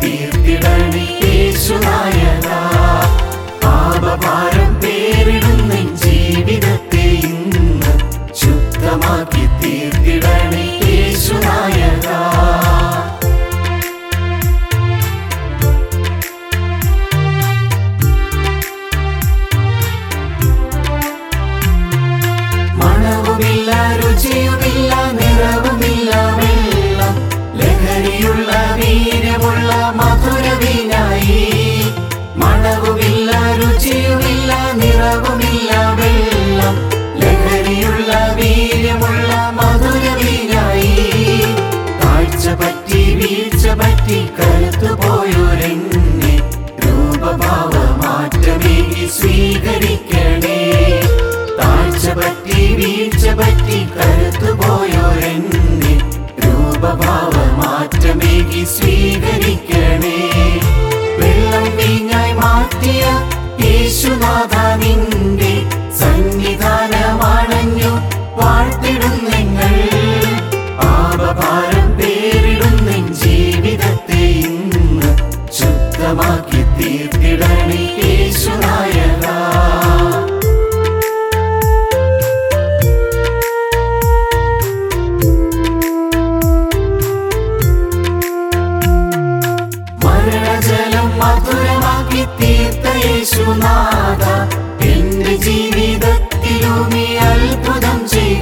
തീർത്തിടണേ യേശുനായകാ. പാപഭാരം പേരിടുന്ന ജീവിതത്തെ ഇന്ന് ശുദ്ധമാക്കി തീർത്തിടണേ യേശുനായകാ. മണവുമില്ല, രുചിയുമില്ല, നിറവുമില്ല വെള്ളം, ലഹരിയുള്ള വീര്യമുള്ള മധുരവീനായി. മണവുമില്ല, രുചിയുമില്ല, നിറവുമില്ല വെള്ളം, ലഹരിയുള്ള വീര്യമുള്ള മധുരവീനായി. കാഴ്ച പറ്റി വീഴ്ച പറ്റി കരുത്തുപോയൊരെന്നെ രൂപഭാവമാറ്റമേകി സ്വീകരിക്കണേ. താഴ്ച പറ്റി വീഴ്ച പറ്റി കരുത്തുപോയൊരെന്നെ രൂപഭാവമാറ്റമേകി സ്വീകരിക്കണേ. വെള്ളം വീഞ്ഞായി മാറ്റിയ യേശുനാഥ നിന്റെ സന്നിധാനമാണഞ്ഞു വാഴ്ത്തിടും നിങ്ങൾ. പാപഭാരം പേരിടുന്ന ജീവിതത്തെ ഇന്ന് ശുദ്ധമാക്കി തീർത്തിടണേ യേശുനായകാ. മരണജലം മധുരമാക്കി തീർത്ത യേശുനാഥ, എന്റെ ജീവിതത്തിലും ഈ അത്ഭുതം ചെയ്യുക.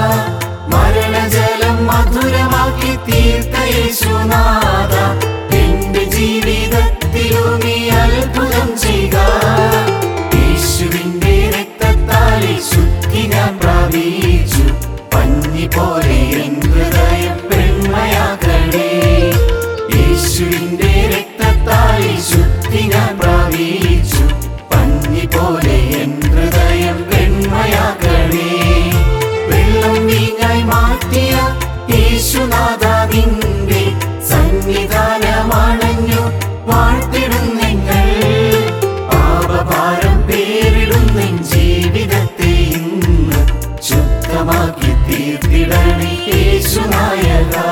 മരണജലം മധുരമാക്കി തീർത്ത യേശുനാഥ, എന്റെ ജീവിതത്തിലും ഈ അത്ഭുതം ചെയ്യുക. യേശുവിന്റെ രക്തത്താലെ ശുദ്ധി ഞാൻ പ്രാപിച്ചു, പഞ്ഞി പോലെ എൻ ഹൃദയം വെണ്മയാക്കണേ. യേശുവിന്റെ രക്തത്താലെ ശുദ്ധി ഞാൻ പ്രാപിച്ചു, പഞ്ഞി പോലെ എൻ ഹൃദയം വെണ്മയാക്കണേ. വെള്ളം വീഞ്ഞായി മാറ്റിയ യേശുനാഥ നിന്റെ സന്നിധാനമാണഞ്ഞു വാഴ്ത്തിടും നിങ്ങൾ. പാപഭാരം പേരിടുന്ന ജീവിതത്തെ ഇന്ന് ശുദ്ധമാക്കി തീർത്തിടണേ യേശുനായകാ.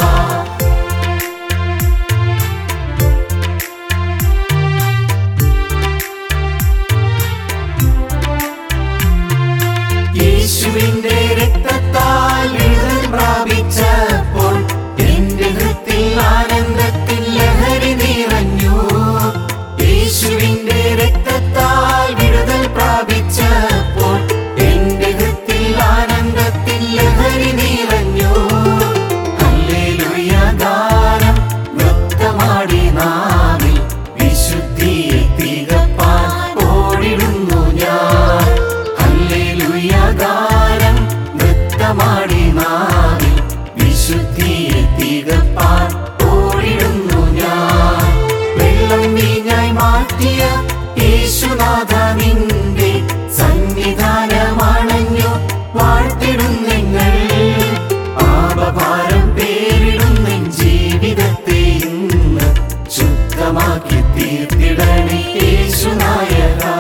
യേശുവിന്റെ രക്തത്താൽ വിടുതൽ പ്രാപിച്ചപ്പോൾ എന്റെ ഹൃത്തിൽ ആനന്ദത്തിൽ ലഹരി നിറഞ്ഞു. യേശുവിന്റെ രക്തത്താൽ വിടുതൽ പ്രാപിച്ചപ്പോൾ എന്റെ ഹൃത്തിൽ ആനന്ദത്തിൽ ലഹരി നിറഞ്ഞു. ഹല്ലേലൂയ ഗാനം നൃത്തമാടി നാവിൽ വിശുദ്ധിയെ തികപ്പാൻ ഓടിടുന്നു ഞാൻ. ഹല്ലേലൂയ ഗാനം നൃത്തമാടി നാവിൽ വിശുദ്ധിയെ തികപ്പാൻ ഓടിടുന്നു ഞാൻ. വെള്ളം വീഞ്ഞായി മാറ്റിയ യേശുനാഥ നിന്റെ സന്നിധാനമാണഞ്ഞു വാഴ്ത്തിടും നിങ്ങൾ. പാപഭാരം പേരിടുന്ന ജീവിതത്തെ ഇന്ന് ശുദ്ധമാക്കി തീർത്തിടണേ യേശുനായകാ.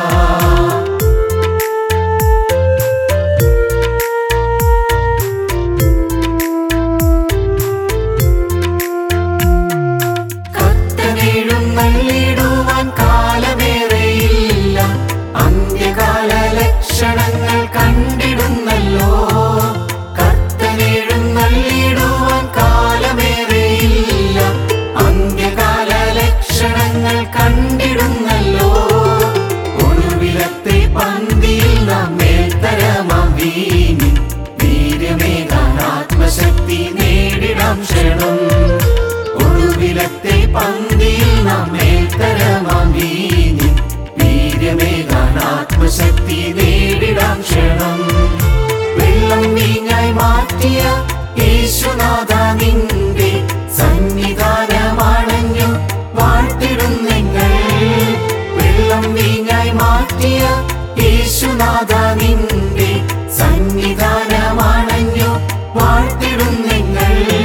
കർത്തനെഴുന്നള്ളിടുവാൻ കാലമേറെയില്ല, അന്ത്യകാല ലക്ഷണങ്ങൾ കണ്ടിടുന്നല്ലോ. കർത്തനെഴുന്നള്ളിടുവാൻ കാലമേറെയില്ല, അന്ത്യകാല ലക്ഷണങ്ങൾ കണ്ടിടുന്നല്ലോ. ഒടുവിലത്തെ പന്തിയിൽ നാം മേൽത്തരമാം വീഞ്ഞിൻ വീര്യമേകാൻ ആത്മശക്തി നേടിടാം ക്ഷണം. ഒടുവിലത്തെ പന്തിയിൽ നാം മേൽത്തരമാം വീഞ്ഞിൻ വീര്യമേകാൻ ആത്മശക്തി നേടിടാം ക്ഷണം. വെള്ളം വീഞ്ഞായി മാറ്റിയ യേശുനാഥ നിന്റെ സന്നിധാനമാണഞ്ഞു വാഴ്ത്തിടും നിങ്ങൾ. വെള്ളം വീഞ്ഞായി മാറ്റിയ യേശുനാഥ നിന്റെ സന്നിധാനമാണഞ്ഞു വാഴ്ത്തിടും നിങ്ങൾ.